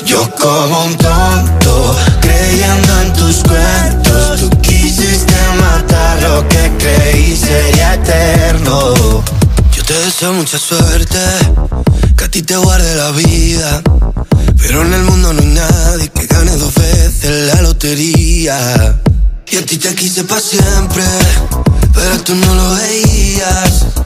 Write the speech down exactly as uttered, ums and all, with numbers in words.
Yo como un tonto, creyendo en tus cuentos. Tú quisiste matar lo que creí sería eterno. Yo te deseo mucha suerte, que a ti te guarde la vida, pero en el mundo no hay nadie que gane dos veces la lotería. Y a ti te quise pa' siempre, pero tú no lo veías.